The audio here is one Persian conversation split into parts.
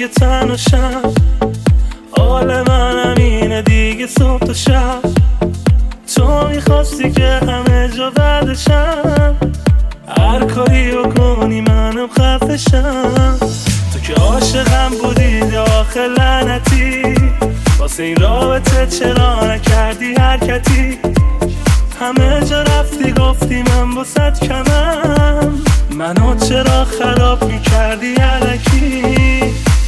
دیگه تنهاشم، حال منم اینه دیگه صبح تا شب. تو میخواستی که همه جا بعدشم، هر کاری بکنی منم خفشم. تو که عاشقم بودی داخل لعنتی، واسه این رابطه چرا نکردی حرکتی؟ همه جا رفتی گفتی من واسه کمم، منو چرا خراب میکردی الکی؟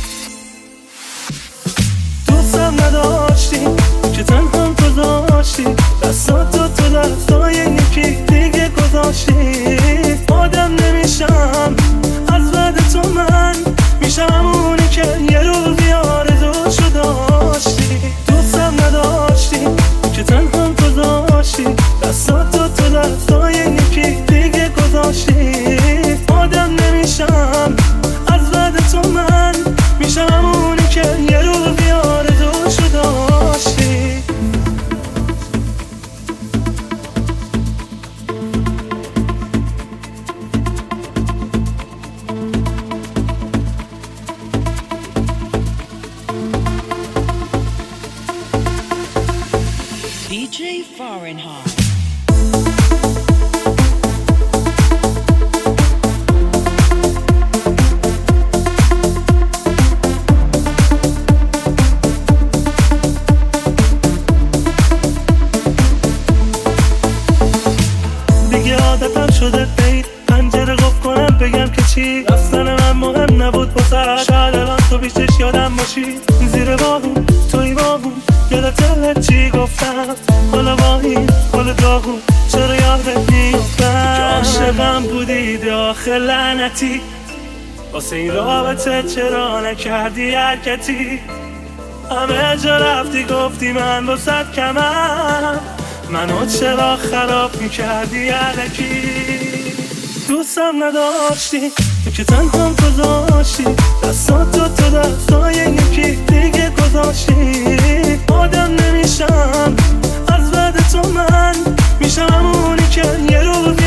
دوستم نداشتی که تنهام گذاشتی، دستاتو تو دستای یکی دیگه گذاشتی. آدم نمیشم از بعد تو، من میشم اونی که یه روزی آرزوشو داشتی. دوستم نداشتی که تنهام گذاشتی، دستاتو تو دستای یکی دیگه گذاشتی. آدم نمیشم از بعد تو، من میشم اونی که یه روزی آرزوشو داشتی. DJ Fahrenheit. دیگه عادتم شده بید پنجره قفل کنم بگم که چی، رفتن من مهم نبود بسر. شاید الان تو بیشتش یادم باشی، زیر باغون توی باغون یادت چی گفتم. حالا با این حال داغون چرا یادت نیفتم؟ که عاشقم بودی داخل لعنتی، واسه این رابطه چرا نکردی حرکتی؟ همه جا رفتی گفتی من واسه کمم، منو چرا خراب میکردی الکی؟ دوستم نداشتی تو که تنهام گذاشتی، دستاتو تو دستای یکی دیگه گذاشتی. آدم نمیشم از بعد تو، من میشم اونی که یه روزی